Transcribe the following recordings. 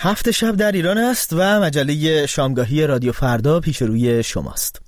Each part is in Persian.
7 شب در ایران است و مجله شامگاهی رادیو فردا پیش روی شماست.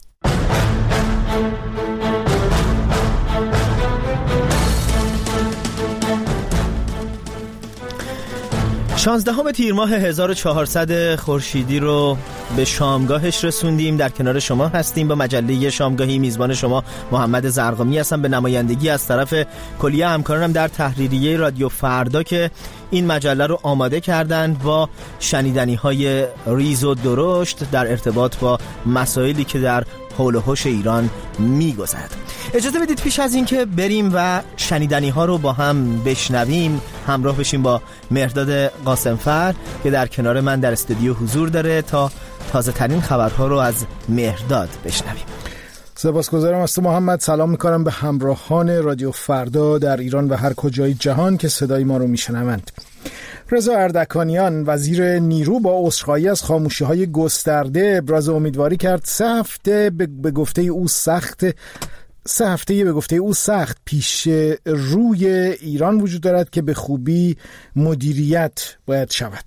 16 تیر ماه 1400 خورشیدی رو به شامگاهش رسوندیم. در کنار شما هستیم با مجله شامگاهی. میزبان شما محمد زرقامی هستم به نمایندگی از طرف کلیه همکارانم در تحریریه رادیو فردا که این مجله رو آماده کردند با شنیدنی‌های ریز و درشت در ارتباط با مسائلی که در حول و حوش ایران می‌گذرد. اجازه بدید پیش از این که بریم و شنیدنی‌ها رو با هم بشنویم همراه بشیم با مهرداد قاسمفر که در کنار من در استودیو حضور داره تا تازه ترین خبرها رو از مهرداد بشنویم. سپاسگزارم از تو محمد. سلام میکنم به همراهان رادیو فردا در ایران و هر کجای جهان که صدای ما رو میشنوند. رضا اردکانیان وزیر نیرو با عذرخواهی از خاموشی‌های گسترده ابراز امیدواری کرد 3 هفته به گفته او سخت پیش روی ایران وجود دارد که به خوبی مدیریت باید شود.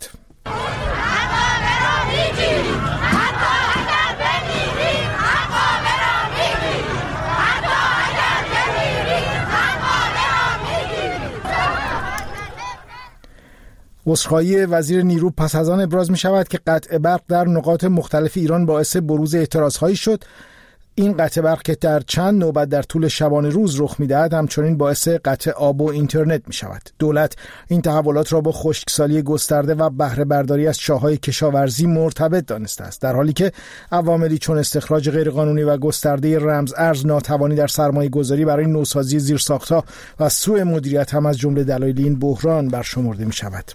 عذرخواهی وزیر نیرو پس از آن ابراز می شود که قطع برق در نقاط مختلف ایران باعث بروز اعتراضهایی شد. این قطع برق که در چند نوبت در طول شبانه روز رخ می‌دهد همچنین باعث قطع آب و اینترنت می‌شود. دولت این تحولات را با خشکسالی گسترده و بهره برداری از چاه‌های کشاورزی مرتبط دانسته است، در حالی که عواملی چون استخراج غیرقانونی و گسترده رمز ارز، ناتوانی در سرمایه‌گذاری برای نوسازی زیرساخت‌ها و سوء مدیریت هم از جمله دلایل این بحران برشمرده می‌شود.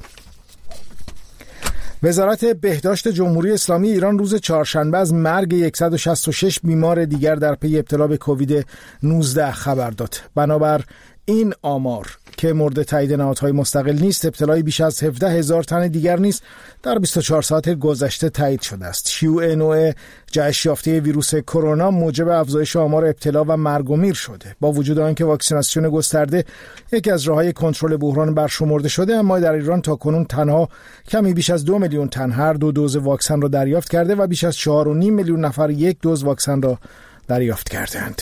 وزارت بهداشت جمهوری اسلامی ایران روز چهارشنبه از مرگ 166 بیمار دیگر در پی ابتلا به کووید 19 خبر داد. بنابر این آمار که مورد تایید نهادهای مستقل نیست، ابتلای بیش از 17,000 تن دیگر نیز در 24 ساعت گذشته تایید شده است. شیوع نوع جهش یافته ویروس کرونا موجب افزایش آمار ابتلا و مرگ و میر شده. با وجود آنکه واکسیناسیون گسترده یکی از راه‌های کنترل بحران برشمرده شده، اما در ایران تاکنون تنها کمی بیش از 2 میلیون تن هر 2 دوز واکسن را دریافت کرده و بیش از 4.5 میلیون نفر 1 دوز واکسن را دریافت کردند.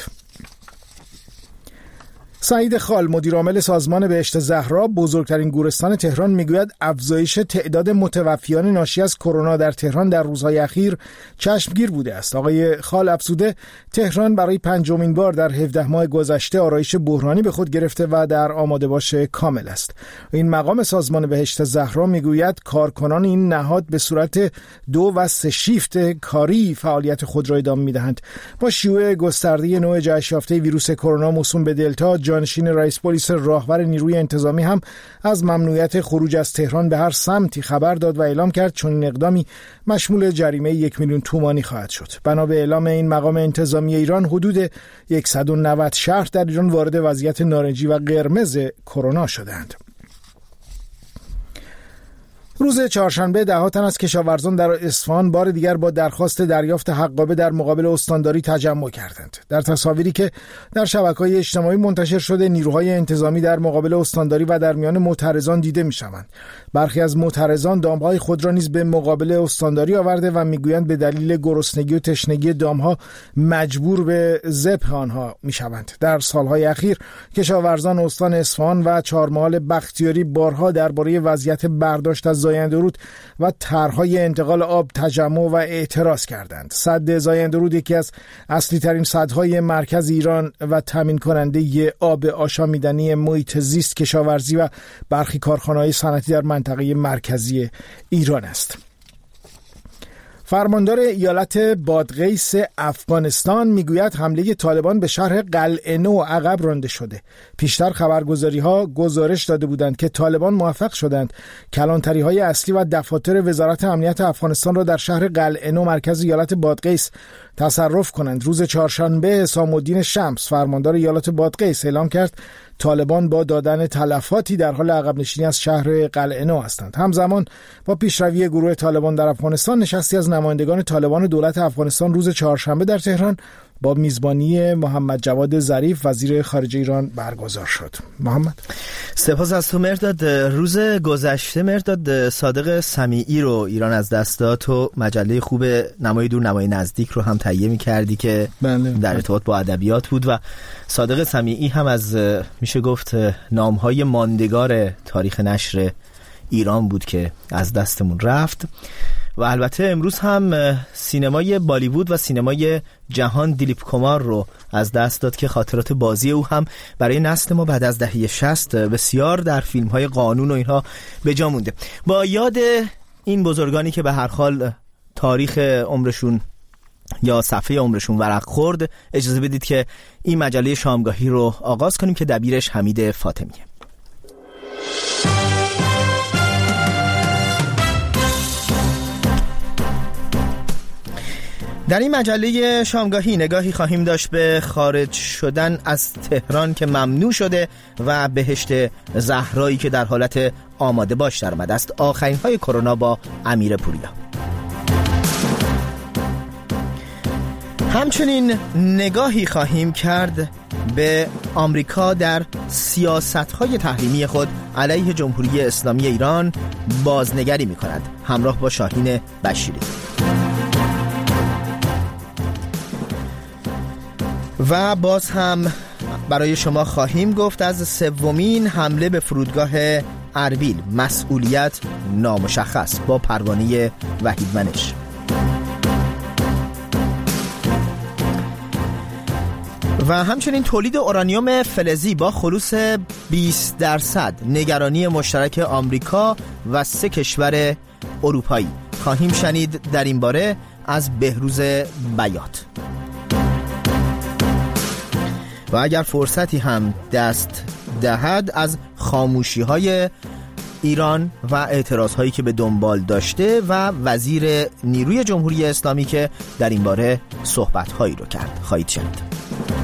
سعید خال مدیر عامل سازمان بهشت زهرا بزرگترین گورستان تهران میگوید افزایش تعداد متوفیان ناشی از کرونا در تهران در روزهای اخیر چشمگیر بوده است. آقای خال افزوده تهران برای 5مین بار در 17 ماه گذشته آرایش بحرانی به خود گرفته و در آماده باش کامل است. این مقام سازمان بهشت زهرا میگوید کارکنان این نهاد به صورت 2 و 3 شیفت کاری فعالیت خود را ادامه میدهند. با شیوع گسترده نوع جهش یافته ویروس کرونا موسوم به دلتا، جانشین رئیس پلیس راهور نیروی انتظامی هم از ممنوعیت خروج از تهران به هر سمتی خبر داد و اعلام کرد چون این اقدامی مشمول جریمه 1 میلیون تومانی خواهد شد. بنا به اعلام این مقام انتظامی ایران حدود 190 شهر در ایران وارد وضعیت نارنجی و قرمز کرونا شدند. روز چهارشنبه ده‌ها تن از کشاورزان در اصفهان بار دیگر با درخواست دریافت حقابه در مقابل استانداری تجمع کردند. در تصاویری که در شبکه‌های اجتماعی منتشر شده، نیروهای انتظامی در مقابل استانداری و در میان معترضان دیده می‌شوند. برخی از معترضان دام‌های خود را نیز به مقابل استانداری آورده و می‌گویند به دلیل گرسنگی و تشنگی دام‌ها مجبور به ذبح آنها می‌شوند. در سال‌های اخیر کشاورزان استان اصفهان و چهارمحال بختیاری بارها درباره وضعیت برداشت از زاینده رود و طرح‌های انتقال آب تجمع و اعتراض کردند. سد زاینده رود یکی از اصلی ترین سدهای مرکز ایران و تامین کننده آب آشامیدنی محیط زیست، کشاورزی و برخی کارخانه‌های صنعتی در منطقه مرکزی ایران است. فرماندار ایالت بادغیس افغانستان میگوید حمله طالبان به شهر قلعه نو عقب رانده شده. پیشتر خبرگزاری‌ها گزارش داده بودند که طالبان موفق شدند کلانتری‌های اصلی و دفاتر وزارت امنیت افغانستان را در شهر قلعه نو مرکز ایالت بادغیس تصرف کنند. روز چهارشنبه حسام الدین شمس فرماندار ایالت بادغیس اعلام کرد طالبان با دادن تلفاتی در حال عقب نشینی از شهر قلعه نو هستند. همزمان با پیشروی گروه طالبان در افغانستان، نشستی از نمایندگان طالبان و دولت افغانستان روز چهارشنبه در تهران با میزبانی محمد جواد ظریف وزیر خارجه ایران برگزار شد. محمد، سپاس از تو مرداد. روز گذشته مرداد صادق سمیعی رو ایران از دست داد. تو مجله خوب نمای دور نمای نزدیک رو هم تهیه می‌کردی که در ارتباط با ادبیات بود و صادق سمیعی هم از میشه گفت نام‌های ماندگار تاریخ نشر ایران بود که از دستمون رفت. و البته امروز هم سینمای بالیوود و سینمای جهان دیلیپ کمار رو از دست داد که خاطرات بازی او هم برای نسل ما بعد از دهه 60 بسیار در فیلم‌های قانون و اینها به جا مونده. با یاد این بزرگانی که به هر حال تاریخ عمرشون یا صفحه عمرشون ورق خورد، اجازه بدید که این مجله شامگاهی رو آغاز کنیم که دبیرش حمید فاطمیه. در این مجله شامگاهی نگاهی خواهیم داشت به خارج شدن از تهران که ممنوع شده و بهشت زهرایی که در حالت آماده باش در آمده است. آخرین های کرونا با امیر پوریا. همچنین نگاهی خواهیم کرد به آمریکا در سیاست‌های تحریمی خود علیه جمهوری اسلامی ایران بازنگری می‌کند، همراه با شاهین بشیری. و باز هم برای شما خواهیم گفت از سومین حمله به فرودگاه اربیل، مسئولیت نامشخص، با پروانه وحید منش. و همچنین تولید اورانیوم فلزی با خلوص 20%، نگرانی مشترک آمریکا و 3 کشور اروپایی. خواهیم شنید در این باره از بهروز بیات. و اگر فرصتی هم دست دهد از خاموشی‌های ایران و اعتراض‌هایی که به دنبال داشته و وزیر نیروی جمهوری اسلامی که در این باره صحبت‌هایی رو کرد خواهید شنید.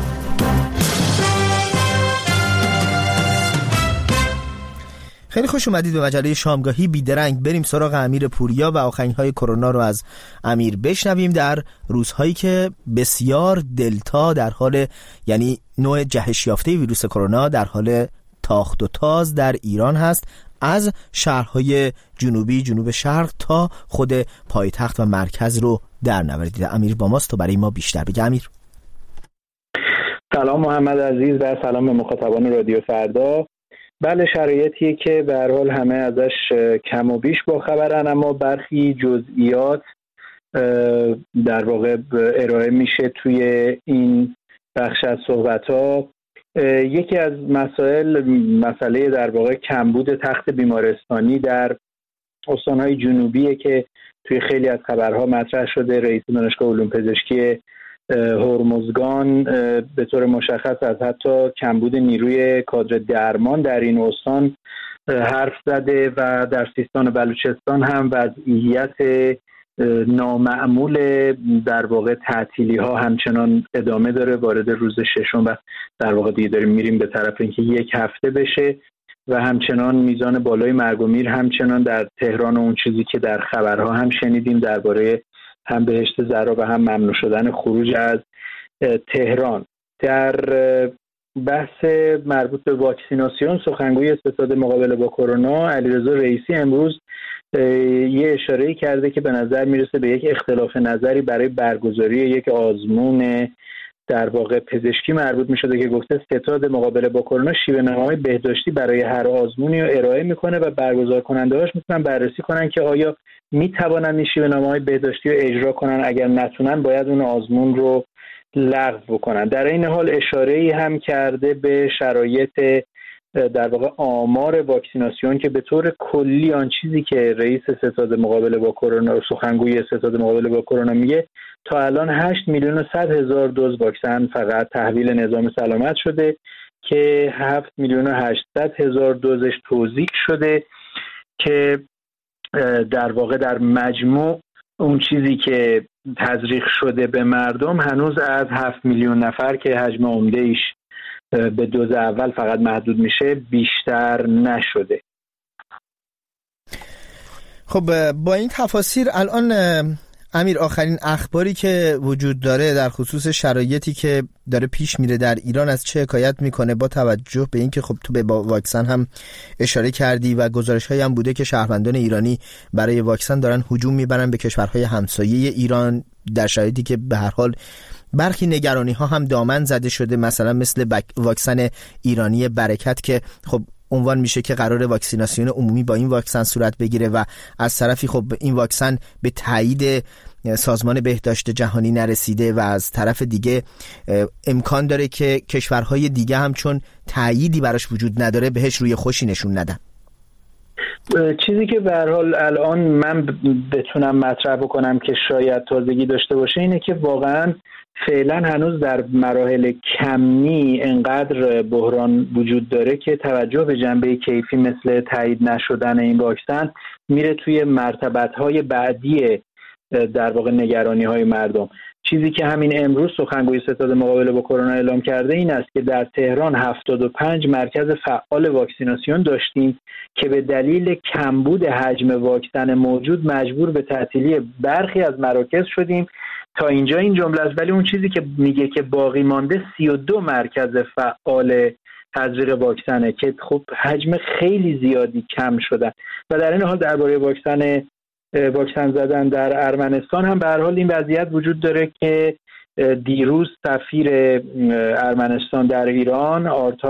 خیلی خوش اومدید به مجله شامگاهی. بیدرنگ بریم سراغ امیر پوریا و آخرین‌های کرونا رو از امیر بشنویم در روزهایی که بسیار دلتا در حال، یعنی نوع جهش یافته ویروس کرونا در حال تاخت و تاز در ایران هست، از شهرهای جنوبی، جنوب شرق تا خود پایتخت و مرکز رو در نوردید. امیر با ماست تا برای ما بیشتر بگه. امیر سلام محمد عزیز و سلام به مخاطبان رادیو فردا. بله، شرایطیه که به هر حال همه ازش کم و بیش با خبرن، اما برخی جزئیات در واقع ارائه میشه توی این بخش از صحبت‌ها. یکی از مسئله در واقع کمبود تخت بیمارستانی در استان‌های جنوبیه که توی خیلی از خبرها مطرح شده. رئیس دانشگاه علوم پزشکی هرمزگان به طور مشخص از حتی کمبود نیروی کادر درمان در این استان حرف زده و در سیستان و بلوچستان هم وضعیت نامعمول در واقع تعطیلی ها همچنان ادامه داره. وارد روز 6 و در واقع دیگه داریم میریم به طرف اینکه 1 هفته بشه و همچنان میزان بالای مرگ و میر همچنان در تهران و اون چیزی که در خبرها هم شنیدیم درباره هم بهشت زهرا و هم ممنوع شدن خروج از تهران. در بحث مربوط به واکسیناسیون، سخنگوی ستاد مقابله با کرونا علیرضا رئیسی امروز یه اشاره‌ای کرده که به نظر میرسه به یک اختلاف نظری برای برگزاری یک آزمون در واقع پزشکی مربوط میشده که گفته ستاد مقابله با کرونا شیوه‌نامه‌های بهداشتی برای هر آزمونی رو ارائه میکنه و برگزار کننده‌هاش میتونن بررسی کنن که آیا میتوانن این شیوه‌نامه‌های بهداشتی رو اجرا کنن، اگر نتونن باید اون آزمون رو لغو بکنن. در این حال اشاره‌ای هم کرده به شرایط در واقع آمار واکسیناسیون که به طور کلی آن چیزی که رئیس ستاد مقابله با کرونا، سخنگوی ستاد مقابله با کرونا میگه، تا الان 8,100,000 دوز واکسن فقط تحویل نظام سلامت شده که 7,800,000 دوزش توزیع شده که در واقع در مجموع اون چیزی که تزریق شده به مردم هنوز از 7 میلیون نفر که حجم عمده ایش به دوز اول فقط محدود میشه بیشتر نشده. خب با این تفاصیل الان امیر، آخرین اخباری که وجود داره در خصوص شرایطی که داره پیش میره در ایران از چه حکایت میکنه، با توجه به اینکه خب تو به واکسن هم اشاره کردی و گزارش‌هایی هم بوده که شهروندان ایرانی برای واکسن دارن هجوم میبرن به کشورهای همسایه ایران، در شرایطی که به هر حال برخی نگرانی‌ها هم دامن زده شده، مثلا مثل واکسن ایرانی برکت که خب عنوان میشه که قرار واکسیناسیون عمومی با این واکسن صورت بگیره و از طرفی خب این واکسن به تایید سازمان بهداشت جهانی نرسیده و از طرف دیگه امکان داره که کشورهای دیگه هم چون تاییدی براش وجود نداره بهش روی خوشی نشون ندن. چیزی که به هر حال الان من بتونم مطرح بکنم که شاید تازگی داشته باشه اینه که واقعا فعلا هنوز در مراحل کمی انقدر بحران وجود داره که توجه به جنبه کیفی مثل تایید نشدن این واکسن میره توی مرتبط‌های بعدی در واقع نگرانی‌های مردم. چیزی که همین امروز سخنگوی ستاد مقابله با کرونا اعلام کرده این است که در تهران 75 مرکز فعال واکسیناسیون داشتیم که به دلیل کمبود حجم واکسن موجود مجبور به تعطیلی برخی از مراکز شدیم. تا اینجا این جمله است، ولی اون چیزی که میگه که باقی مانده 32 مرکز فعال تزریق واکسنه که خب حجم خیلی زیادی کم شده. و در این حال درباره واکسن زدن در ارمنستان هم به هر حال این وضعیت وجود داره که دیروز سفیر ارمنستان در ایران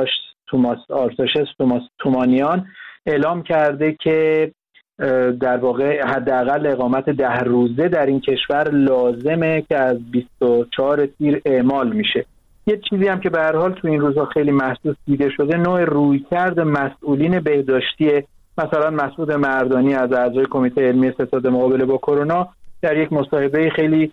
آرتاشس تومانیان اعلام کرده که در واقع حداقل اقامت 10 روزه در این کشور لازمه که از 24 تیر اعمال میشه. یه چیزی هم که به هر حال تو این روزها خیلی محسوس دیده شده نوع رویکرد مسئولین بهداشتی، مثلا مسعود مردانی از اعضای کمیته علمی ستاد مقابله با کرونا در یک مصاحبه خیلی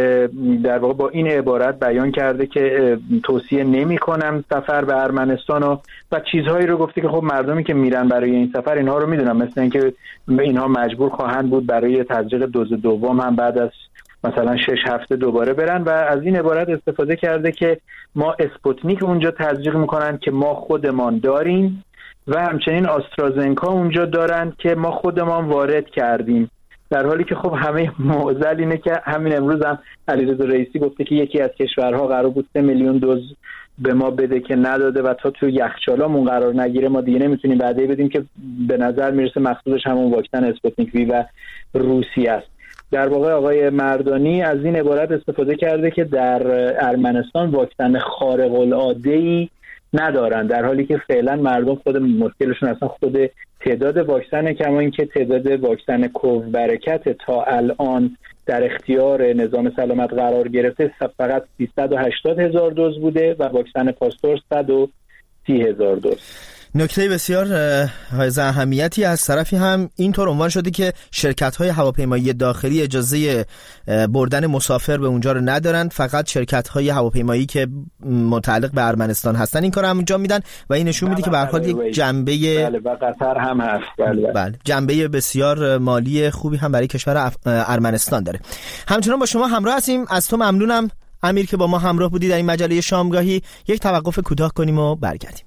در واقع با این عبارت بیان کرده که توصیه نمی‌کنم سفر به ارمنستان و چیزهایی رو گفته که خب مردمی که میرن برای این سفر اینها رو میدونن، مثل اینکه اینها مجبور خواهند بود برای تزریق دوز دوم هم بعد از مثلا 6 هفته دوباره برن و از این عبارت استفاده کرده که ما اسپوتنیک اونجا تزریق میکنن که ما خودمان داریم و همچنین آسترازنکا اونجا دارن که ما خودمان وارد کردیم، در حالی که خب همه معضل اینه که همین امروز هم علیرضا رئیسی گفته که یکی از کشورها قرار بود 3 میلیون دوز به ما بده که نداده و تا تو یخچالامون قرار نگیره ما دیگه نمیتونیم بعدی بدیم، که به نظر میرسه مقصودش همون واکسن اسپوتنیک وی و روسیه است. در واقع آقای مردانی از این عبارت استفاده کرده که در ارمنستان واکسن خارق العاده‌ای ندارن، در حالی که فعلا مردم خود مشکلشون اصلا خود تعداد واکسن، کما اینکه تعداد واکسن کوو برکت تا الان در اختیار نظام سلامت قرار گرفته فقط 380,000 دوز بوده و واکسن پاستور 130,000 دوز. نکته بسیار حائز اهمیتی از طرفی هم اینطور عنوان شده که شرکت‌های هواپیمایی داخلی اجازه بردن مسافر به اونجا رو ندارن، فقط شرکت‌های هواپیمایی که متعلق به ارمنستان هستن این کارو انجام میدن و این نشون میده که به هر حال یک جنبه و قطر هم هست بله جنبه بسیار مالی خوبی هم برای کشور ارمنستان داره. همچنان با شما همراه هستیم. از تو ممنونم امیر که با ما همراه بودی در این مجله شامگاهی. یک توقف کوتاه کنیم و برگردیم.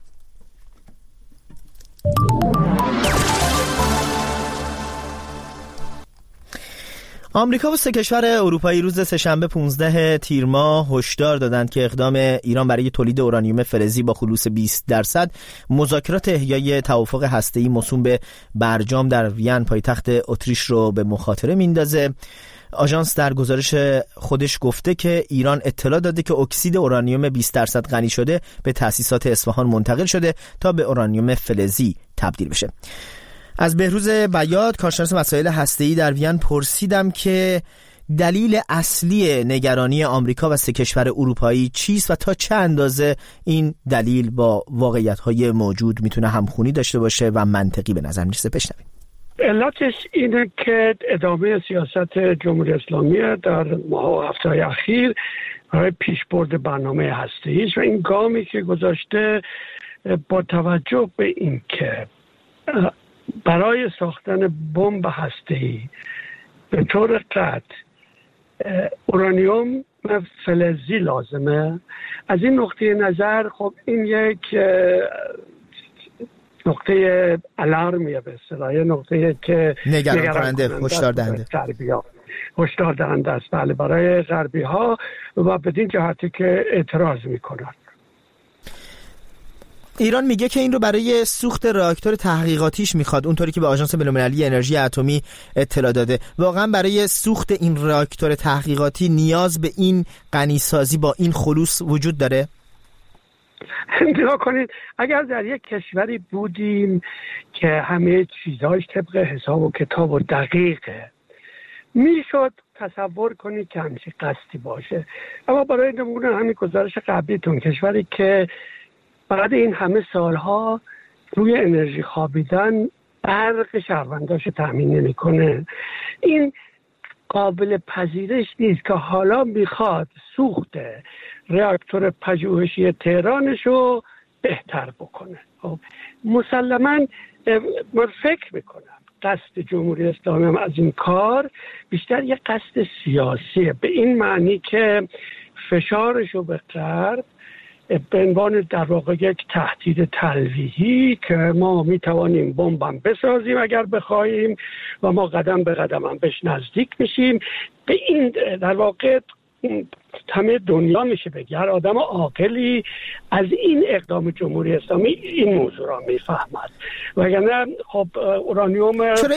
آمریکا و 3 کشور اروپایی روز سه‌شنبه 15 تیر ماه هشدار دادند که اقدام ایران برای تولید اورانیوم فلزی با خلوص 20% مذاکرات احیای توافق هسته‌ای موسوم به برجام در وین پایتخت اتریش رو به مخاطره میندازه. آژانس در گزارش خودش گفته که ایران اطلاع داده که اکسید اورانیوم 20% غنی شده به تأسیسات اصفهان منتقل شده تا به اورانیوم فلزی تبدیل بشه. از بهروز بیات کارشناس مسائل هسته‌ای در وین پرسیدم که دلیل اصلی نگرانی آمریکا و 3 کشور اروپایی چیست و تا چه اندازه این دلیل با واقعیت‌های موجود میتونه همخونی داشته باشه و منطقی به نظر میرسه. بشنویم. علتش اینه که ادامه سیاست جمهوری اسلامی در ماه هفته اخیر برای پیشبرد برنامه هسته‌ایش و این گامی که گذاشته با توجه به این که برای ساختن بمب هسته‌ای به طور قطع اورانیوم فلزی لازمه. از این نقطه نظر خب این یک نقطه الارمیه، به اصطلاح نقطه که نگران کننده، هشدار دهنده. هشدار دهنده است بله برای غربی ها و بدین جهتی که اعتراض میکنند. ایران میگه که این رو برای سوخت راکتور تحقیقاتیش میخواد، اونطوری که به آژانس بین‌المللی انرژی اتمی اطلاع داده. واقعا برای سوخت این راکتور تحقیقاتی نیاز به این غنیسازی با این خلوص وجود داره؟ نگاه کنید، اگر در یک کشوری بودیم که همه چیزهاش طبق حساب و کتاب و دقیقه، میشد تصور کنید که همچین قصدی باشه. اما برای نمونه همین گزارش قبلیتون، کشوری که بعد این همه سالها روی انرژی خوابیدن برق شهرونداش تامین نمی‌کنه، این قابل پذیرش نیست که حالا میخواد سوخت راکتور پژوهشی تهرانش رو بهتر بکنه. خب مسلماً من فکر میکنم قصد جمهوری اسلامی هم از این کار بیشتر یک قصد سیاسیه، به این معنی که فشارش رو به غرب به عنوان در واقع یک تهدید تلویحی که ما میتوانیم بمبم بسازیم اگر بخوایم و ما قدم به قدم هم بهش نزدیک میشیم، به این در واقع همه دنیا میشه بگه هر آدم عاقلی از این اقدام جمهوری اسلامی این موضوع را میفهمد. وگرنه خب اورانیوم چرا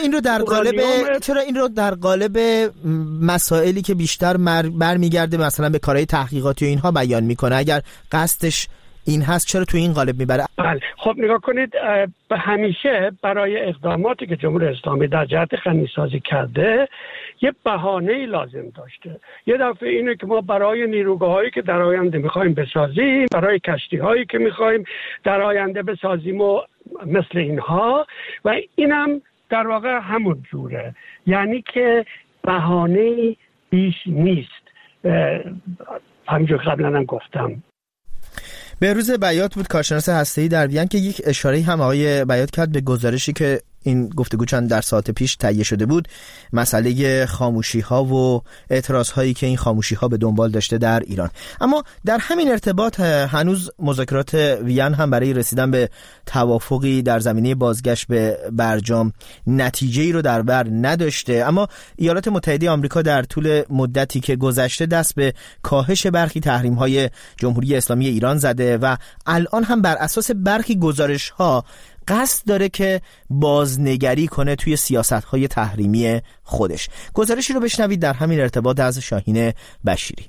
این رو در قالب مسائلی که بیشتر برمیگرده مثلا به کارهای تحقیقاتی و اینها بیان میکنه؟ اگر قصدش این هست چرا تو این قالب میبره؟ بله خب نگاه کنید، به همیشه برای اقداماتی که جمهوری اسلامی در جهت غنیسازی کرده یه بهانه‌ای لازم داشته. یه دفعه اینه که ما برای نیروگاهایی که در آینده میخوایم بسازیم، برای کشتی‌هایی که میخوایم در آینده بسازیم و مثل اینها، و اینم در واقع همون جوره، یعنی که بهانه‌ای بیش نیست. همونجور قبلا هم گفتم. بهروز بیات بود، کارشناس هسته‌ای در وین، که یک اشاره‌ای هم آقای بیات کرد به گزارشی که این گفتگو چند در ساعت پیش تهیه شده بود، مسئله خاموشی‌ها و اعتراض‌هایی که این خاموشی‌ها به دنبال داشته در ایران. اما در همین ارتباط هنوز مذاکرات وین هم برای رسیدن به توافقی در زمینه بازگشت به برجام نتیجه‌ای رو در بر نداشته. اما ایالات متحده آمریکا در طول مدتی که گذشته دست به کاهش برخی تحریم‌های جمهوری اسلامی ایران زده و الان هم بر اساس برخی گزارش‌ها قصد داره که بازنگری کنه توی سیاست‌های تحریمی خودش. گزارشی رو بشنوید در همین ارتباط از شاهین بشیری.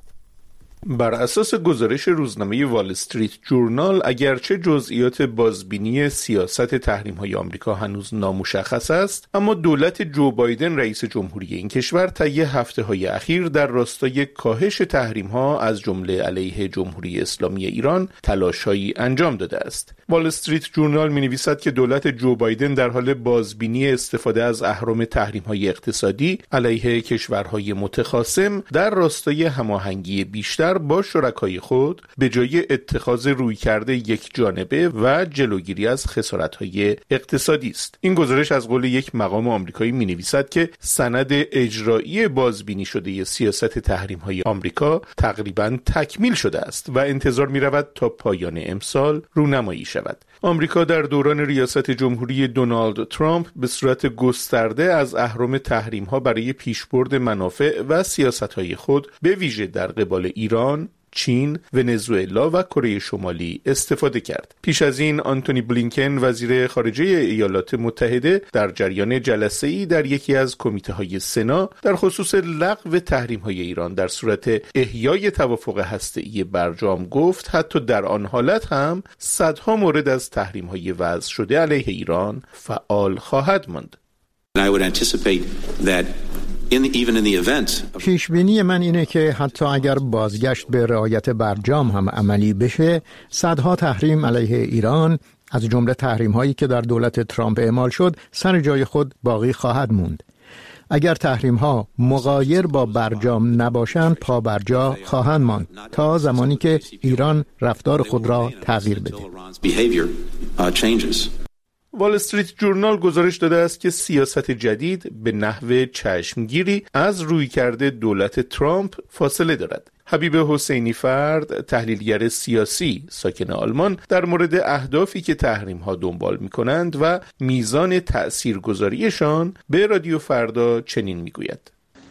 بر اساس گزارش روزنامه وال استریت جورنال، اگرچه جزئیات بازبینی سیاست تحریم‌های آمریکا هنوز نامشخص است، اما دولت جو بایدن رئیس جمهوری این کشور طی هفته‌های اخیر در راستای کاهش تحریم‌ها از جمله علیه جمهوری اسلامی ایران تلاش‌هایی انجام داده است. وال استریت جورنال می‌نویسد که دولت جو بایدن در حال بازبینی استفاده از اهرم تحریم‌های اقتصادی علیه کشورهای متخاصم در راستای هماهنگی بیشتر با شرکای خود به جای اتخاذ رویکرد یک جانبه و جلوگیری از خسارت‌های اقتصادی است. این گزارش از قول یک مقام آمریکایی می‌نویسد که سند اجرایی بازبینی شده سیاست تحریم‌های آمریکا تقریباً تکمیل شده است و انتظار می‌رود تا پایان امسال رونمایی شود. آمریکا در دوران ریاست جمهوری دونالد ترامپ به صورت گسترده از اهرم تحریم‌ها برای پیشبرد منافع و سیاست‌های خود به ویژه در قبال ایران، چین، ونزوئلا و کره شمالی استفاده کرد. پیش از این آنتونی بلینکن وزیر خارجه ایالات متحده در جریان جلسه‌ای در یکی از کمیته‌های سنا در خصوص لغو تحریم‌های ایران در صورت احیای توافق هسته‌ای برجام گفت حتی در آن حالت هم صدها مورد از تحریم‌های وضع شده علیه ایران فعال خواهد ماند. پیشبینی من اینه که حتی اگر بازگشت به رعایت برجام هم عملی بشه، صدها تحریم علیه ایران از جمله تحریم هایی که در دولت ترامپ اعمال شد سر جای خود باقی خواهد موند. اگر تحریم ها مغایر با برجام نباشند پابرجا خواهند ماند تا زمانی که ایران رفتار خود را تغییر بده. وال استریت جورنال گزارش داده است که سیاست جدید به نحو چشمگیری از رویکرد دولت ترامپ فاصله دارد. حبیب حسینی فرد، تحلیلگر سیاسی ساکن آلمان، در مورد اهدافی که تحریم‌ها دنبال می‌کنند و میزان تأثیرگذاریشان به رادیو فردا چنین می‌گوید: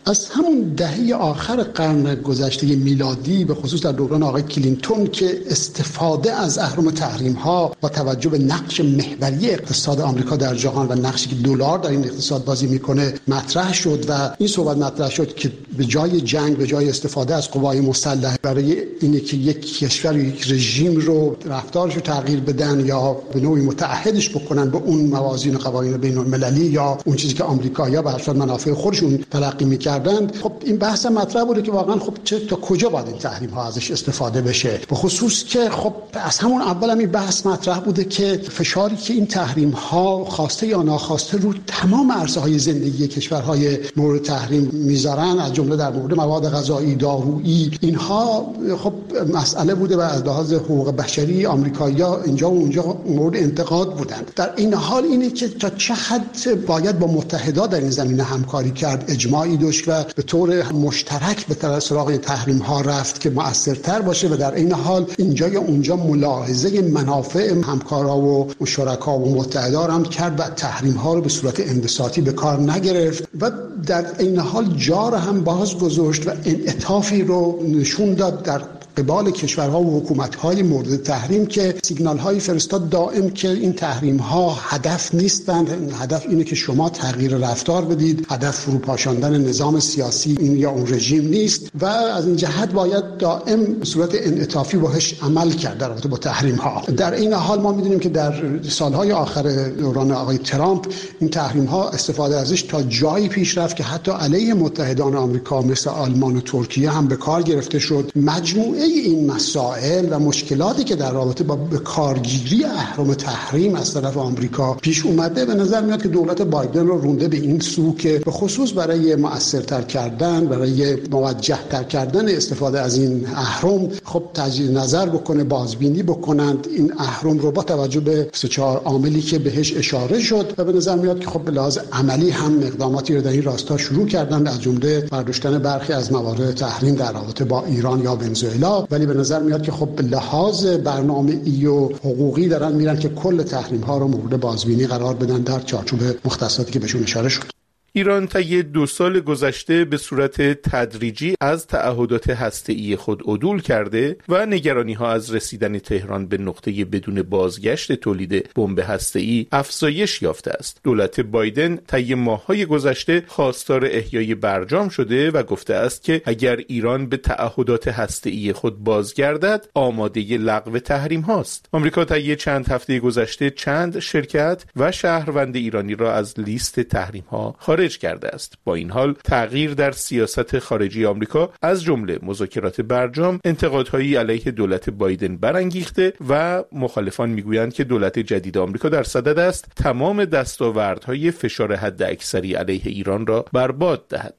از همون دهه آخر قرن گذشته میلادی به خصوص در دوران آقای کلینتون که استفاده از اهرم تحریم‌ها با توجه به نقش محوری اقتصاد آمریکا در جهان و نقشی که دلار در این اقتصاد بازی میکنه مطرح شد و این صحبت مطرح شد که به جای جنگ، به جای استفاده از قوای مسلح برای اینه که یک کشور، یک رژیم رو رفتارش رو تغییر بدن یا به نوعی متعهدش بکنن به اون موازین و قوانین بین‌المللی یا اون چیزی که آمریکایی‌ها به هر منافع خودشون تلقی می‌کردن. خب این بحث مطرح بوده که واقعا خب تا کجا باید این تحریم‌ها ازش استفاده بشه، به خصوص که خب از همون اول هم این بحث مطرح بوده که فشاری که این تحریم‌ها خواسته یا ناخواسته رو تمام عرصه‌های زندگی کشورهای مورد تحریم میذارن، از جمله در مورد مواد غذایی، دارویی، اینها خب مسئله بوده و از لحاظ حقوق بشری آمریکایی‌ها اینجا و اونجا مورد انتقاد بودند. در این حال اینه که تا چه حد باید با متحدان در این زمینه همکاری کرد، اجماعی داشت و به طور مشترک به طرف سراغ تحریم‌ها رفت که مؤثرتر باشه و در این حال اینجا یا اونجا ملاحظه منافع همکارا و شرکا و متحدان هم کرد و تحریم‌ها رو به صورت انبساطی به کار نگرفت و در این حال جا رو هم باز گذاشت و انعطافی رو نشون داد در قبال کشورها و حکومت‌های مورد تحریم که سیگنال‌های فرستاد دائم که این تحریم‌ها هدف نیستند، هدف اینه که شما تغییر رفتار بدید، هدف فروپاشاندن نظام سیاسی این یا اون رژیم نیست و از این جهت باید دائم به صورت انعطافی باهاش عمل کرد در رابطه با تحریم‌ها. در این حال ما می‌دونیم که در سال‌های آخر دوران آقای ترامپ این تحریم‌ها استفاده ازش تا جایی پیش رفت که حتی علیه متحدان آمریکا مثل آلمان و ترکیه هم به کار گرفته شد. مجموعه این مسائل و مشکلاتی که در رابطه با به کارگیری اهرم تحریم از طرف آمریکا پیش اومده به نظر میاد که دولت بایدن رو رونده به این سو که به خصوص برای مؤثرتر کردن، برای موجه‌تر کردن استفاده از این اهرم خب تجدید نظر بکنه، بازبینی بکنند این اهرم رو با توجه به 3-4 عاملی که بهش اشاره شد و به نظر میاد که خب به لحاظ عملی هم اقداماتی رو در این راستا شروع کردن، از جمله برداشتن برخی از موارد تحریم در رابطه با ایران یا ونزوئلا، ولی به نظر میاد که خب به لحاظ برنامه‌ای و حقوقی دارن میرن که کل تحریم‌ها رو مورد بازبینی قرار بدن در چارچوب مختصاتی که بهشون اشاره شد. ایران طی 2 سال گذشته به صورت تدریجی از تعهدات هسته‌ای خود عدول کرده و نگرانی‌ها از رسیدن تهران به نقطه بدون بازگشت تولید بمب هسته‌ای افزایش یافته است. دولت بایدن طی ماه‌های گذشته خواستار احیای برجام شده و گفته است که اگر ایران به تعهدات هسته‌ای خود بازگردد، آماده لغو تحریم‌هاست. آمریکا طی چند هفته گذشته چند شرکت و شهروند ایرانی را از لیست تحریم‌ها خارج کرده است. با این حال تغییر در سیاست خارجی آمریکا از جمله مذاکرات برجام انتقادهایی علیه دولت بایدن برانگیخته و مخالفان میگویند که دولت جدید آمریکا در صدد است تمام دستاوردهای فشار حداکثری علیه ایران را برباد دهد.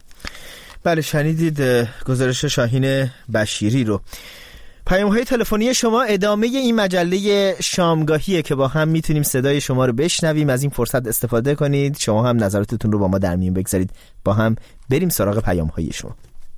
بله شنیدید گزارش شاهین بشیری رو. پیام‌های تلفنی شما ادامه این مجله شامگاهیه که با هم میتونیم صدای شما رو بشنویم. از این فرصت استفاده کنید، شما هم نظراتتون رو با ما در میون بگذارید. با هم بریم سراغ پیام‌های شما.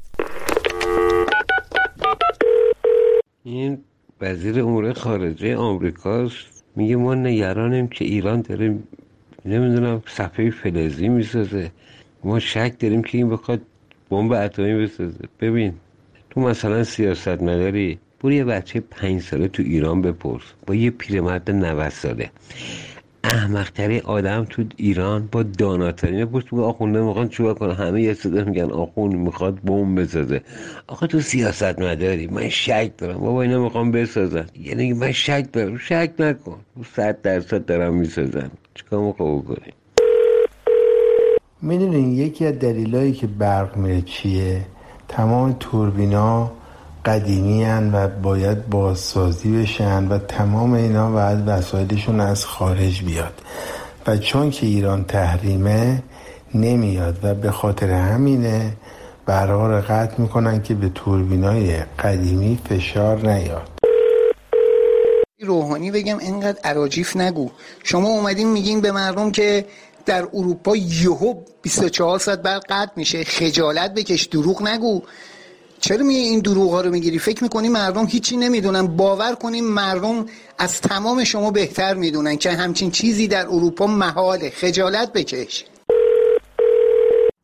این وزیر امور خارجه آمریکاست، میگه ما نگرانیم که ایران داره نمیدونم صفحه فلزی میسازه، ما شک داریم که این بخواد بمب اتمی بسازه. ببین تو مثلا سیاستمداری برو یه بچه 5 ساله تو ایران بپرس با یه پیرمرد 90 ساله، احمق‌ترین آدم تو ایران با داناترین بپرس میگه آخونده میخوان چیکار کنه، همه یه صدا میگن آخوند میخواد بمب بسازه. آخه تو سیاستمداری من شک دارم بابا اینا میخوان بسازن، یعنی من شک دارم، شک نکن 100% دارم میسازن، چیکار میخوام بکنی؟ میدونین یکی از دلایلی که برق میره چیه؟ تمام توربینا قدیمی هن و باید بازسازی بشن و تمام اینا باید وسایلشون از خارج بیاد و چون که ایران تحریمه نمیاد و به خاطر همینه برقا رو قطع میکنن که به توربینای قدیمی فشار نیاد. روحانی بگم اینقدر اراجیف نگو. شما اومدین میگین به مردم که در اروپا یهو 24 ساعت برق قطع میشه، خجالت بکش، دروغ نگو. چرا این دروغ ها رو میگیری؟ فکر میکنی مردم هیچی نمیدونن؟ باور کنیم مردم از تمام شما بهتر میدونن که همچین چیزی در اروپا محاله. خجالت بکش. در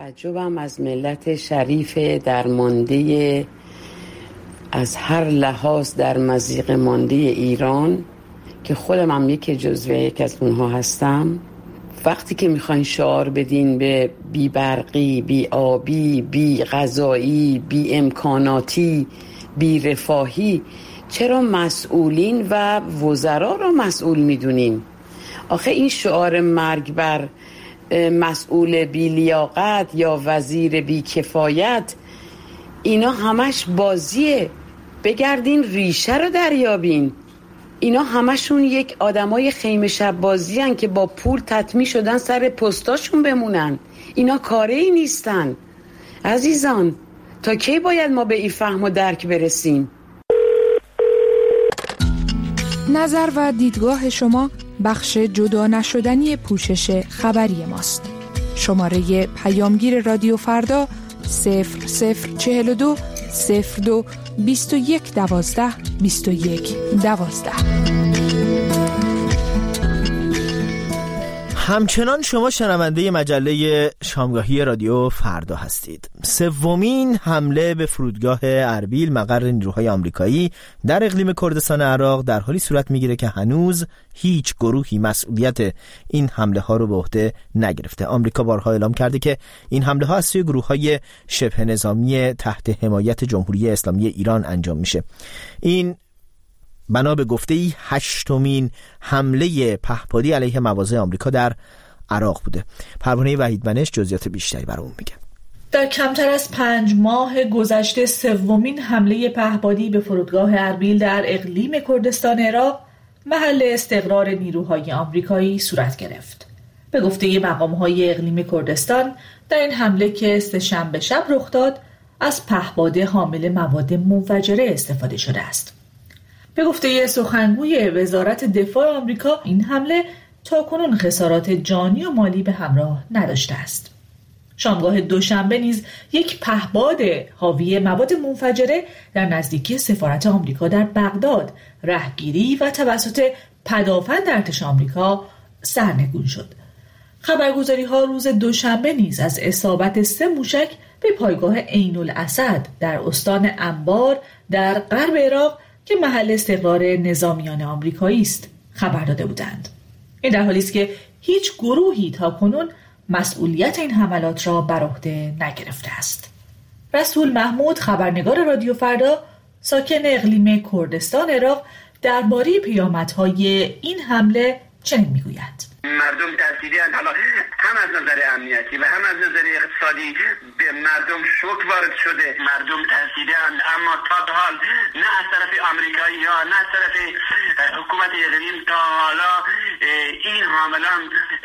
تعجبم از ملت شریف درمانده از هر لحاظ در مضیق مانده ایران که خودم هم یک از اونها هستم. وقتی که میخواین شعار بدین به بی برقی، بی آبی، بی غذایی، بی امکاناتی، بی رفاهی، چرا مسئولین و وزرا را مسئول میدونین؟ آخه این شعار مرگ بر مسئول بی لیاقت یا وزیر بی کفایت، اینا همش بازیه. بگردین ریشه رو دریابین. اینا همشون یک آدمای خیمه شب بازی هن که با پول تطمیع شدن سر پستاشون بمونن. اینا کاری نیستن. عزیزان، تا کی باید ما به این فهم و درک برسیم؟ نظر و دیدگاه شما بخش جدا نشدنی پوشش خبری ماست. شماره پیامگیر رادیو فردا 0042 02 21 12 21 12. همچنان شما شنونده مجله شامگاهی رادیو فردا هستید. سومین حمله به فرودگاه اربیل مقر نیروهای آمریکایی در اقلیم کردستان عراق در حالی صورت میگیره که هنوز هیچ گروهی مسئولیت این حمله ها رو به عهده نگرفته. آمریکا بارها اعلام کرده که این حمله ها از سوی گروه‌های شبه نظامی تحت حمایت جمهوری اسلامی ایران انجام میشه. این بنا به گفته‌ای 8مین حمله پهپادی علیه مواضع آمریکا در عراق بوده. پروانه وحیدمنش جزئیات بیشتری برامون میگه. در کمتر از 5 ماه گذشته سومین حمله پهپادی به فرودگاه اربیل در اقلیم کردستان عراق محل استقرار نیروهای آمریکایی صورت گرفت. به گفته مقام‌های اقلیم کردستان در این حمله که سه‌شنبه شب رخ داد از پهپاد حامل مواد منفجره استفاده شده است. به گفته سخنگوی وزارت دفاع آمریکا این حمله تاکنون خسارات جانی و مالی به همراه نداشته است. شامگاه دوشنبه نیز یک پهپاد حاوی مواد منفجره در نزدیکی سفارت آمریکا در بغداد رهگیری و توسط پدافند ارتش آمریکا سرنگون شد. خبرگزاری‌ها روز دوشنبه نیز از اصابت 3 موشک به پایگاه عین الاسد در استان انبار در غرب عراق که محل استقرار نظامیان آمریکایی است خبر داده بودند. این در حالی است که هیچ گروهی تاکنون مسئولیت این حملات را بر عهده نگرفته است. رسول محمود خبرنگار رادیو فردا ساکن اقلیم کردستان عراق درباره پیامدهای این حمله چنین میگوید: مردم ترسیدند، حالا هم از نظر امنیتی و هم از نظر اقتصادی به مردم شوک وارد شده. مردم ترسیدند، اما تا به حال نه از طرف آمریکایی ها نه از طرف حکومت اقلیم تا حالا این حملات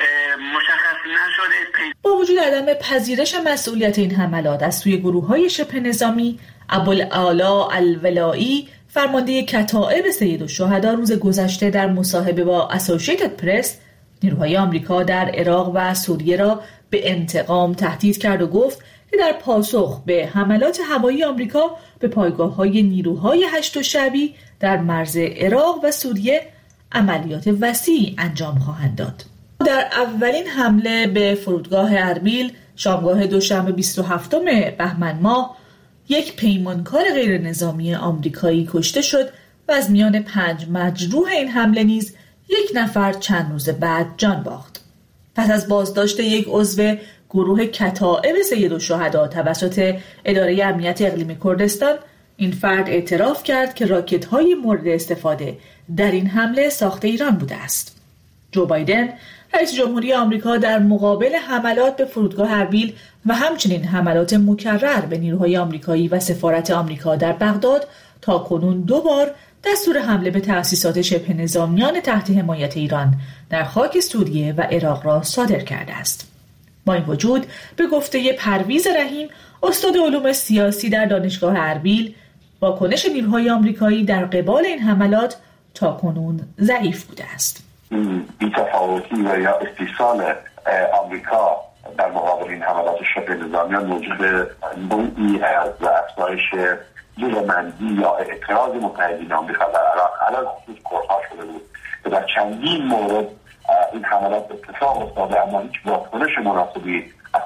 مشخص نشده. با وجود عدم پذیرش مسئولیت این حملات از سوی گروه‌های شبه نظامی، ابوالعلا الولایی فرمانده کتائب سید الشهدا روز گذشته در مصاحبه با اسوشیتد پرس نیروهای آمریکا در عراق و سوریه را به انتقام تهدید کرد و گفت که در پاسخ به حملات هوایی آمریکا به پایگاه‌های نیروهای هشت شعبی در مرز عراق و سوریه عملیات وسیعی انجام خواهند داد. در اولین حمله به فرودگاه اربیل شامگاه دوشنبه 27 بهمن ماه یک پیمانکار غیر نظامی آمریکایی کشته شد و از میان 5 مجروح این حمله نیز 1 نفر چند روز بعد جان باخت. پس از بازداشت یک عضو گروه کتائب سید الشهدا توسط اداره امنیت اقلیم کردستان، این فرد اعتراف کرد که راکت‌های مورد استفاده در این حمله ساخت ایران بوده است. جو بایدن رئیس جمهوری آمریکا در مقابل حملات به فرودگاه اربیل و همچنین حملات مکرر به نیروهای آمریکایی و سفارت آمریکا در بغداد تاکنون 2 بار دستور حمله به تأسیسات شبه نظامیان تحت حمایت ایران در خاک سوریه و عراق را صادر کرده است. با این وجود به گفته پرویز رحیم، استاد علوم سیاسی در دانشگاه اربیل، واکنش نیروهای آمریکایی در قبال این حملات تاکنون ضعیف بوده است. بی‌تفاوتی و یا استیصال آمریکا در مقابل این حملات شبه نظامیان موجب نوعی از افزایش جلومندی یا اعتراض متحدین آمریکا در عراق علیه خصوص کردها شده بود که در چندین مورد این حملات اتفاق افتاده اما هیچ واکنش مناسبی از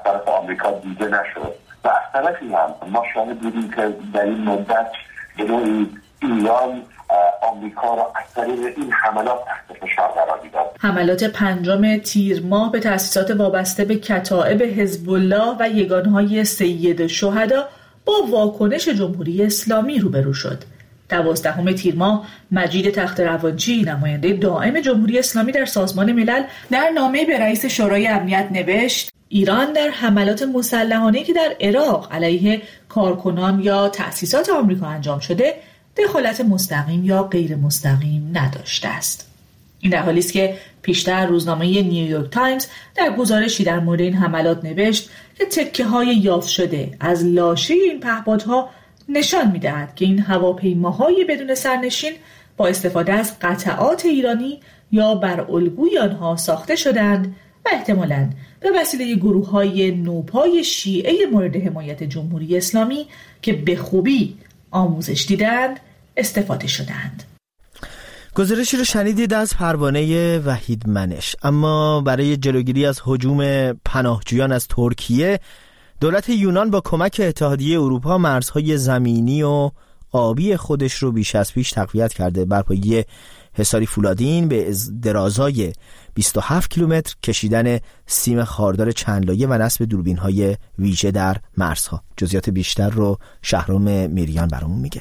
طرف آمریکا دیده نشد و از طرفی هم ما شاهد بودیم که در این مدت به نوعی ایران آمریکا را از طریق این حملات تحت فشار قرار میداد. حملات 5 تیر ماه به تأسیسات وابسته به کتائب حزب الله و یگانهای سید الشهدا با واکنش جمهوری اسلامی روبرو شد. 12 تیر ماه مجید تخت‌روانچی، نماینده دائم جمهوری اسلامی در سازمان ملل، در نامه‌ای به رئیس شورای امنیت نوشت: ایران در حملات مسلحانه‌ای که در عراق علیه کارکنان یا تأسیسات آمریکا انجام شده دخالت مستقیم یا غیر مستقیم نداشته است. این در حالی است که پیشتر روزنامه نیویورک تایمز در گزارشی در مورد این حملات نوشت که تکه‌های یافت شده از لاشه این پهپادها نشان می‌دهد که این هواپیماهای بدون سرنشین با استفاده از قطعات ایرانی یا بر الگوی آنها ساخته شدند و احتمالاً به وسیله گروه‌های نوپای شیعه مورد حمایت جمهوری اسلامی که به خوبی آموزش دیدند استفاده شدند. گزارشی رو شنیدید از پروانه وحید منش. اما برای جلوگیری از هجوم پناهجویان از ترکیه، دولت یونان با کمک اتحادیه اروپا مرزهای زمینی و آبی خودش رو بیش از پیش تقویت کرده. بر پایه حصاری فولادین به درازای 27 کیلومتر، کشیدن سیم خاردار چند لایه و نصب دوربین‌های ویژه در مرزها. جزئیات بیشتر رو شهرام میریان برامون میگه.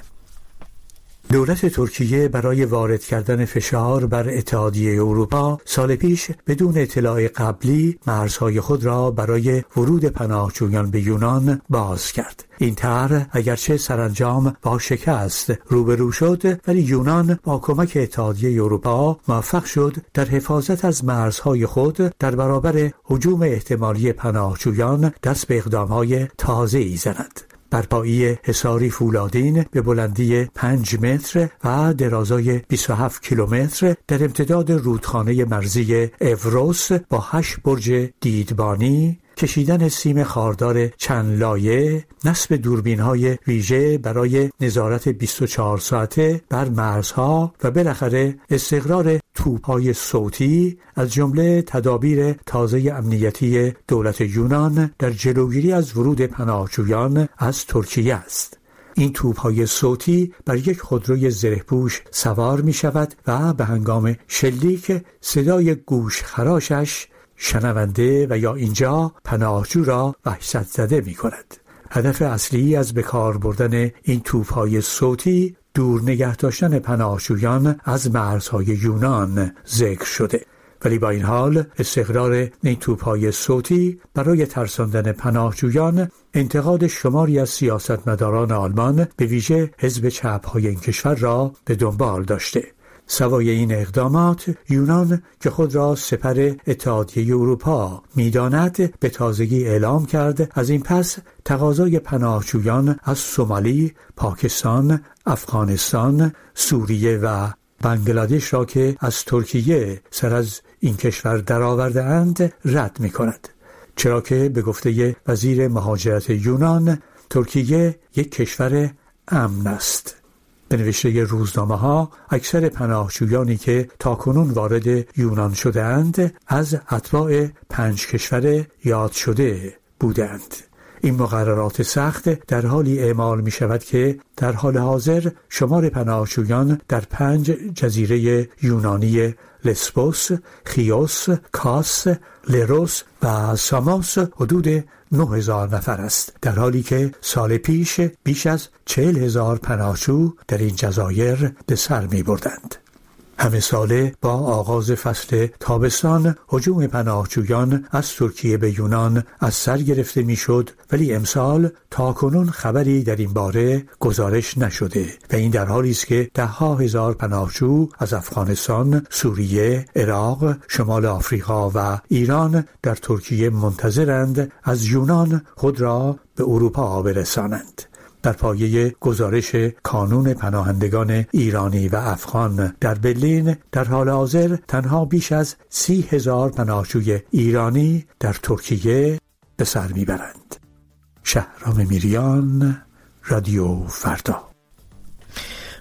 دولت ترکیه برای وارد کردن فشار بر اتحادیه اروپا سال پیش بدون اطلاع قبلی مرزهای خود را برای ورود پناهجویان به یونان باز کرد. این طرح اگرچه سرانجام با شکست روبرو شد، ولی یونان با کمک اتحادیه اروپا موفق شد در حفاظت از مرزهای خود در برابر هجوم احتمالی پناهجویان دست به اقدامهای تازه‌ای زند. برپایی حصاری فولادین به بلندی 5 متر و درازای 27 کیلومتر در امتداد رودخانه مرزی اوروس با 8 برج دیدبانی، کشیدن سیم خاردار چند لایه، نصب دوربین‌های ویژه برای نظارت 24 ساعته بر مرزها و بالاخره استقرار توپ‌های صوتی از جمله تدابیر تازه امنیتی دولت یونان در جلوگیری از ورود پناهجویان از ترکیه است. این توپ‌های صوتی بر یک خودروی زره‌پوش سوار می‌شود و به هنگام شلیک صدای گوش خراشش شنونده و یا اینجا پناهجو را وحشت زده می کند. هدف اصلی از بکار بردن این توپ‌های صوتی دور نگه داشتن پناهجویان از مرزهای یونان ذکر شده، ولی با این حال استقرار این توپ‌های صوتی برای ترساندن پناهجویان انتقاد شماری از سیاستمداران آلمان به ویژه حزب چپ‌های این کشور را به دنبال داشته. سوای این اقدامات، یونان که خود را سپر اتحادیه اروپا می‌داند به تازگی اعلام کرد از این پس تقاضای پناهجویان از سومالی، پاکستان، افغانستان، سوریه و بنگلادش را که از ترکیه سر از این کشور درآورده‌اند رد می‌کند، چرا که به گفته وزیر مهاجرت یونان ترکیه یک کشور امن است. به نوشته روزنامه‌ها اکثر پناهجویانی که تاکنون وارد یونان شده‌اند از اتباع 5 کشور یاد شده بودند. این مقررات سخت در حالی اعمال می شود که در حال حاضر شمار پناهجویان در 5 جزیره یونانی لسبوس، خیوس، کاس، لروس و ساموس حدود 9,000 نفر است، در حالی که سال پیش بیش از 40,000 پناهجو در این جزایر به سر می بردند. همه ساله با آغاز فصل تابستان هجوم پناهجویان از ترکیه به یونان از سر گرفته میشد، ولی امسال تاکنون خبری در این باره گزارش نشده و این در حالی است که 10,000 پناهجو از افغانستان، سوریه، عراق، شمال آفریقا و ایران در ترکیه منتظرند از یونان خود را به اروپا برسانند. در پایه گزارش کانون پناهندگان ایرانی و افغان در برلین، در حال حاضر تنها بیش از 30,000 پناهجوی ایرانی در ترکیه به سر میبرند. شهرام میریان، رادیو فردا.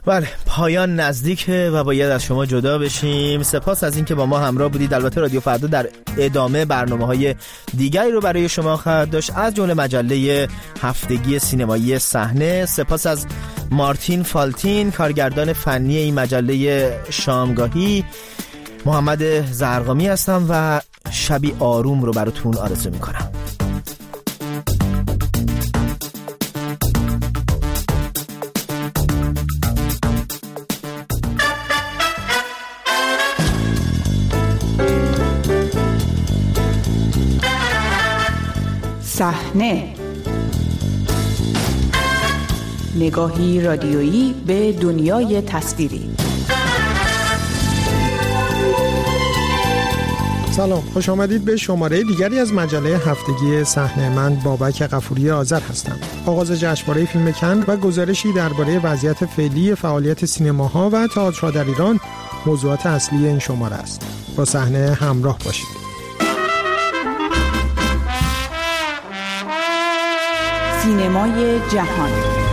بله، پایان نزدیکه و باید از شما جدا بشیم. سپاس از اینکه با ما همراه بودید. البته رادیو فردا در ادامه برنامه‌های دیگری رو برای شما خواهد داشت، از جمله مجله هفتگی سینمایی صحنه. سپاس از مارتین فالتین، کارگردان فنی این مجله شامگاهی. محمد زرقامی هستم و شبی آروم رو براتون آرزو میکنم. صحنه، نگاهی رادیویی به دنیای تصویری. سلام، خوش آمدید به شماره دیگری از مجله هفتگی صحنه. من بابک غفوری آذر هستم. آغاز جشنواره فیلم کن و گزارشی درباره وضعیت فعلی فعالیت سینماها و تئاترها در ایران موضوعات اصلی این شماره است. با صحنه همراه باشید. سینمای جهان.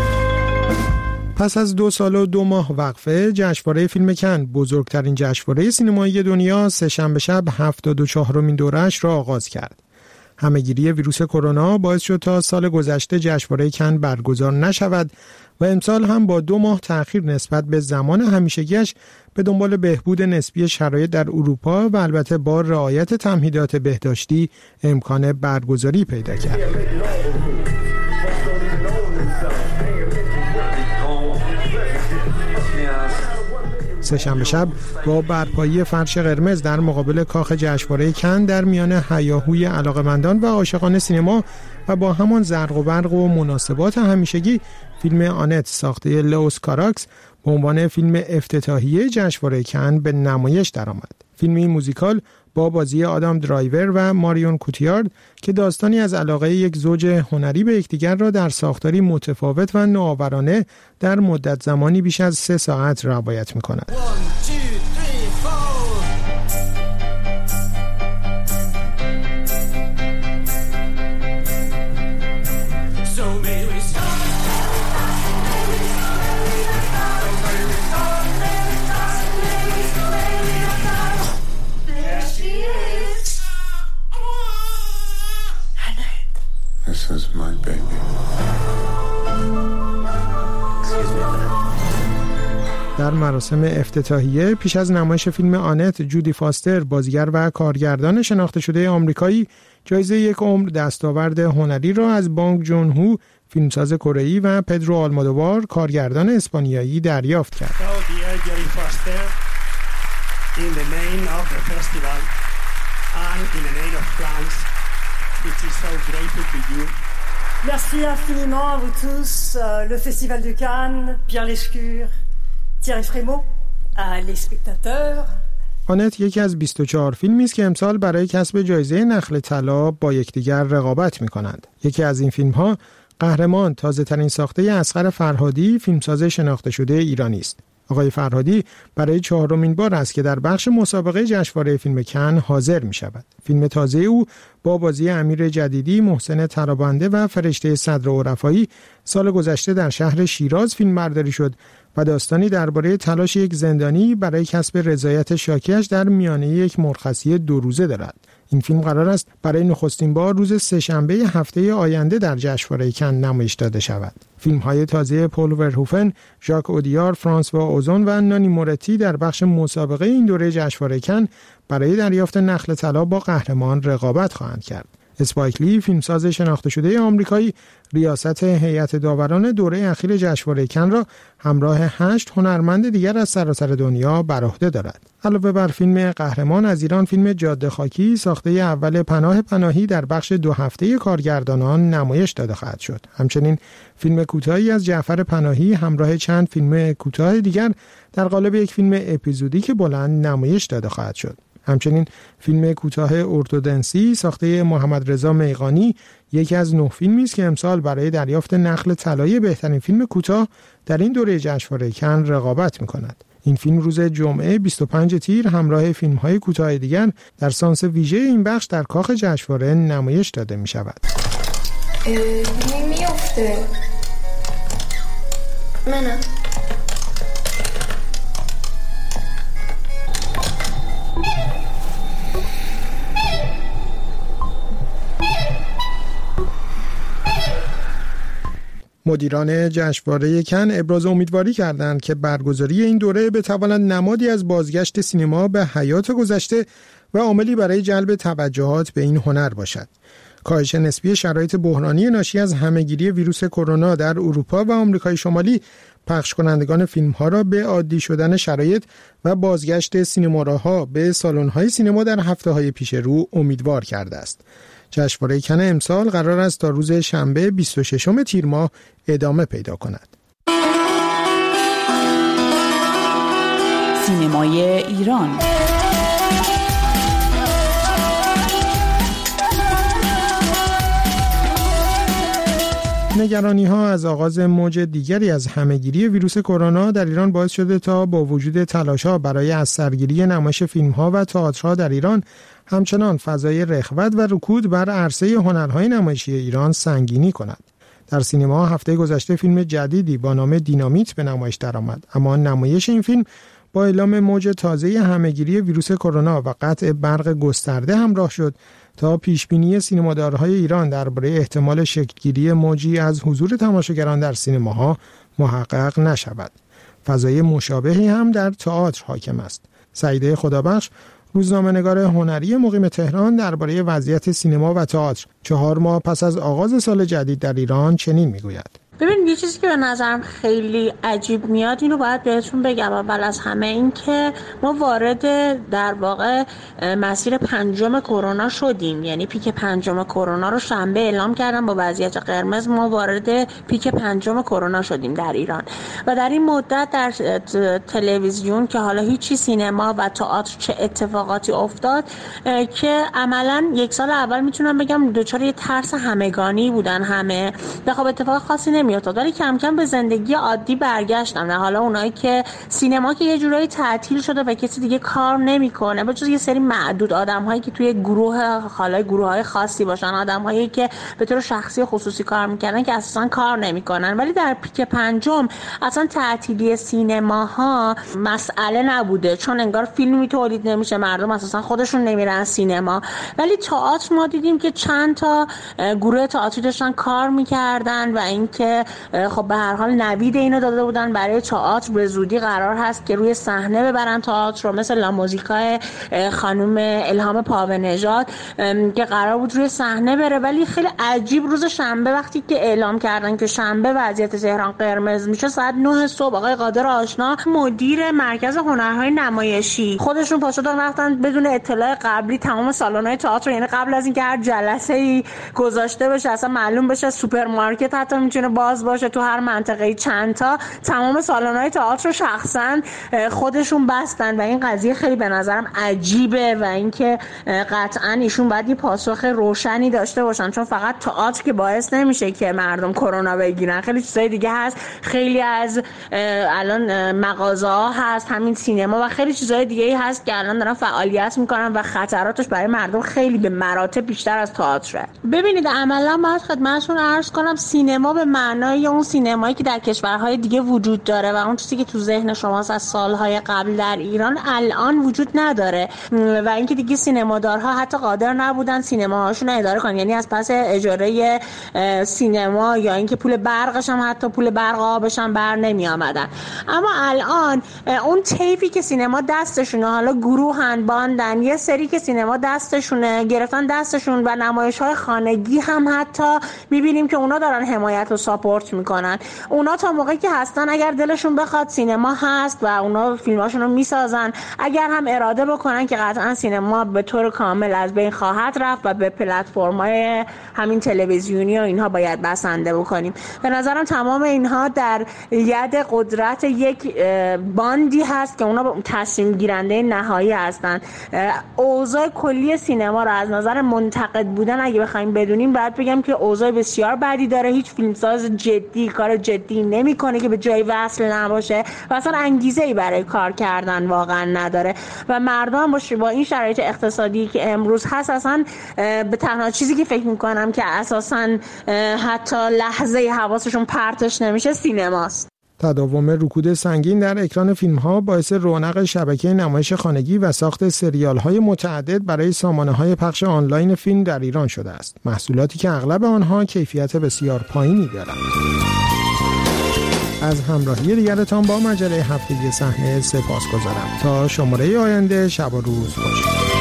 پس از 2 سال و 2 ماه وقفه، جشنواره فیلم کن، بزرگترین جشنواره سینمایی دنیا، سه‌شنبه شب 74مین دوره‌اش را آغاز کرد. همه‌گیری ویروس کرونا باعث شد تا سال گذشته جشنواره کن برگزار نشود و امسال هم با 2 ماه تأخیر نسبت به زمان همیشگیش به دنبال بهبود نسبی شرایط در اروپا و البته با رعایت تمهیدات بهداشتی امکان برگزاری پیدا کرد. سه‌شنبه شب با برپایی فرش قرمز در مقابل کاخ جشنواره کن در میان هیاهوی علاقه‌مندان و عاشقان سینما و با همان زرق و برق و مناسبات همیشگی، فیلم آنت ساخته لئوس کاراکس به عنوان فیلم افتتاحیه جشنواره کن به نمایش درآمد. فیلمی موزیکال با بازی آدام درایور و ماریون کوتیارد که داستانی از علاقه یک زوج هنری به یکدیگر را در ساختاری متفاوت و نوآورانه در مدت زمانی بیش از 3 ساعت روایت می‌کند. در مراسم افتتاحیه پیش از نمایش فیلم آنت، جودی فاستر، بازیگر و کارگردان شناخته شده آمریکایی، جایزه 1 عمر دستاورد هنری را از بانگ جون هو، فیلمساز کره‌ای، و پدرو آلمودوار، کارگردان اسپانیایی، دریافت کرد. Merci infiniment à vous tous, le Festival de Cannes, Pierre Lescure, Thierry Frémaux, les spectateurs. آنت یکی از 24 فیلمی است که امسال برای کسب جایزه نخل طلا با یکدیگر رقابت می‌کنند. یکی از این فیلم‌ها قهرمان، تازه‌ترین ساخته اصغر فرهادی، فیلمساز شناخته شده ایرانی است. آقای فرهادی برای 4مین بار است که در بخش مسابقه جشنواره فیلم کن حاضر می شود. فیلم تازه او با بازی امیر جدیدی، محسن ترابنده و فرشته صدر عرفایی سال گذشته در شهر شیراز فیلمبرداری شد و داستانی درباره تلاش یک زندانی برای کسب رضایت شاکیش در میانه یک مرخصی 2 روزه دارد. این فیلم قرار است برای نخستین بار روز سه‌شنبه هفته آینده در جشنواره کن نمایش داده شود. فیلم‌های تازه پل ورهوفن، ژاک اودیار، فرانسوا اوزون و نانی مورتی در بخش مسابقه این دوره جشنواره کن برای دریافت نخل طلا با قهرمان رقابت خواهند کرد. اسپایک لی، فیلمساز شناخته شده آمریکایی، ریاست هیئت داوران دوره اخیر جشنواره کن را همراه 8 هنرمند دیگر از سراسر دنیا بر عهده دارد. علاوه بر فیلم قهرمان، از ایران فیلم جاده خاکی ساخته اول پناه پناهی در بخش 2 هفته کارگردانان نمایش داده خواهد شد. همچنین فیلم کوتاهی از جعفر پناهی همراه چند فیلم کوتاه دیگر در قالب یک فیلم اپیزودیک بلند نمایش داده خواهد شد. همچنین فیلم کوتاه ارتودنسی ساخته محمد رضا میغانی یکی از 9 فیلمی است که امسال برای دریافت نخل طلای بهترین فیلم کوتاه در این دوره جشنواره کن رقابت می‌کند. این فیلم روز جمعه 25 تیر همراه فیلم‌های کوتاه دیگر در سانس ویژه این بخش در کاخ جشنواره نمایش داده می‌شود. میفته. منم. مدیران جشنواره کن ابراز امیدواری کردند که برگزاری این دوره بتواند نمادی از بازگشت سینما به حیات گذشته و عاملی برای جلب توجهات به این هنر باشد. کاهش نسبی شرایط بحرانی ناشی از همهگیری ویروس کرونا در اروپا و آمریکای شمالی پخش کنندگان فیلم‌ها را به عادی شدن شرایط و بازگشت سینماها به سالن‌های سینما در هفته‌های پیش رو امیدوار کرده است. جشنواره کن امسال قرار است تا روز شنبه 26 تیر ماه ادامه پیدا کند. سینمای ایران. نگرانی‌ها از آغاز موج دیگری از همهگیری ویروس کرونا در ایران باعث شده تا با وجود تلاش‌ها برای از سرگیری نمایش فیلم‌ها و تئاترها در ایران، همچنان فضای رخوت و رکود بر عرصه هنرهای نمایشی ایران سنگینی کند. در سینما هفته گذشته فیلم جدیدی با نام دینامیت به نمایش درآمد، اما نمایش این فیلم با اعلام موج تازه همهگیری ویروس کرونا و قطع برق گسترده همراه شد تا پیشبینی سینمادارهای ایران درباره احتمال شکل‌گیری موجی از حضور تماشاگران در سینماها محقق نشود. فضای مشابهی هم در تئاتر حاکم است. سعیده خدابخش، روزنامه‌نگار هنری مقیم تهران، درباره وضعیت سینما و تئاتر 4 ماه پس از آغاز سال جدید در ایران چنین میگوید: ببین، یه چیزی که به نظرم خیلی عجیب میاد، اینو باید بهتون بگم. اول از همه این که ما وارد در واقع مسیر 5 کرونا شدیم، یعنی پیک 5 کرونا رو شنبه اعلام کردن با وضعیت قرمز. ما وارد پیک 5 کرونا شدیم در ایران و در این مدت در تلویزیون که حالا هیچی، سینما و تئاتر چه اتفاقاتی افتاد که عملاً 1 سال اول میتونم بگم دچار یه ترس همگانی بودن همه. خب اتفاق خاصی نمیافتاد، ولی کم کم به زندگی عادی برگشتن. حالا اونایی که سینما که یه جورایی تعطیل شده و کسی دیگه کار نمیکنه، به جز یه سری معدود آدم‌هایی که توی گروه‌های خاصی باشن، آدم‌هایی که به طور شخصی و خصوصی کار میکنن که اساسا کار نمیکنن. ولی در پیک 5 اصلا تعطیلی سینماها مسئله نبوده، چون انگار فیلمی تولید نمیشه، مردم اساسا خودشون نمیرن سینما. ولی تئاتر ما دیدیم که چند تا گروه تئاتری داشتن کار میکردن و اینکه خب به هر حال نوید اینو داده بودن برای تئاتر. به زودی قرار هست که روی صحنه ببرن تئاتر رو، مثل لاموزیکای خانم الهام پاونژاد که قرار بود روی صحنه بره. ولی خیلی عجیب روز شنبه وقتی که اعلام کردن که شنبه وضعیت تهران قرمز میشه، ساعت 9 صبح آقای قادر آشنا، مدیر مرکز هنرهای نمایشی، خودشون پا شدن رفتن بدون اطلاع قبلی تمام سالن‌های تئاتر، یعنی قبل از اینکه هر جلسه‌ای گذاشته بشه، اصلا معلوم بشه سوپرمارکت حتی میتونه باز باشه تو هر منطقه‌ای چند تا، تمام سالن‌های تئاتر رو شخصا خودشون بستن. و این قضیه خیلی به نظرم عجیبه و اینکه قطعاً ایشون باید یه پاسخ روشنی داشته باشن، چون فقط تئاتر که باعث نمیشه که مردم کرونا بگیرن. خیلی چیزای دیگه هست، خیلی از الان مغازه‌ها هست، همین سینما و خیلی چیزای دیگه هست که الان دارن فعالیت میکنن و خطراتش برای مردم خیلی به مراتب بیشتر از تئاتره. ببینید، عملاً باید خدمتتون عرض کنم سینما به معنای اون سینمایی که در کشورهای دیگه وجود داره و اون چیزی که تو ذهن شماست از سالهای قبل در ایران الان وجود نداره و اینکه دیگه سینمادارها حتی قادر نبودن سینماهاشون رو اداره کنن، یعنی از پس اجاره سینما یا اینکه پول برقش هم حتی پول برق آبش هم بر نمی آمدن. اما الان اون طیفی که سینما دستشونه، حالا گروهن، باندن، یه سری که سینما دستشونه گرفتن دستشون و نمایش‌های خانگی هم حتی می‌بینیم که اونا دارن حمایت و ساپورت میکنن. اونا تا موقعی که هستن اگر دلشون بخواد سینما هست و اونا فیلماشون رو میسازن، اگر هم اراده بکنن که قطعا سینما به طور کامل از بین خواهد رفت و به پلتفرم‌های همین تلویزیونی و اینها باید بسنده بکنیم. به نظرم تمام اینها در ید قدرت یک باندی هست که اونا تصمیم گیرنده نهایی هستن. اوضاع کلی سینما رو از نظر منتقد بودن اگه بخوایم بدونیم، باید بگم که اوضاع بسیار بدی داره. هیچ فیلمساز جدی کار جدی نمیکنه که به جای وصل نباشه و اصلا انگیزه‌ای برای کار کردن واقعا نداره و مردم با این شرایط اقتصادی که امروز هست اصلا به تنها چیزی که فکر میکنم که اساسا حتی لحظه حواسشون پرتش نمیشه سینماست. تداوم رکود سنگین در اکران فیلم‌ها باعث رونق شبکه نمایش خانگی و ساخت سریال‌های متعدد برای سامانه‌های پخش آنلاین فیلم در ایران شده است، محصولاتی که اغلب آنها کیفیت بسیار پایینی دارند. از همراهی دیگرتان با مجله هفتگی صحنه سپاسگزارم. تا شماره آینده شب و روز خوش.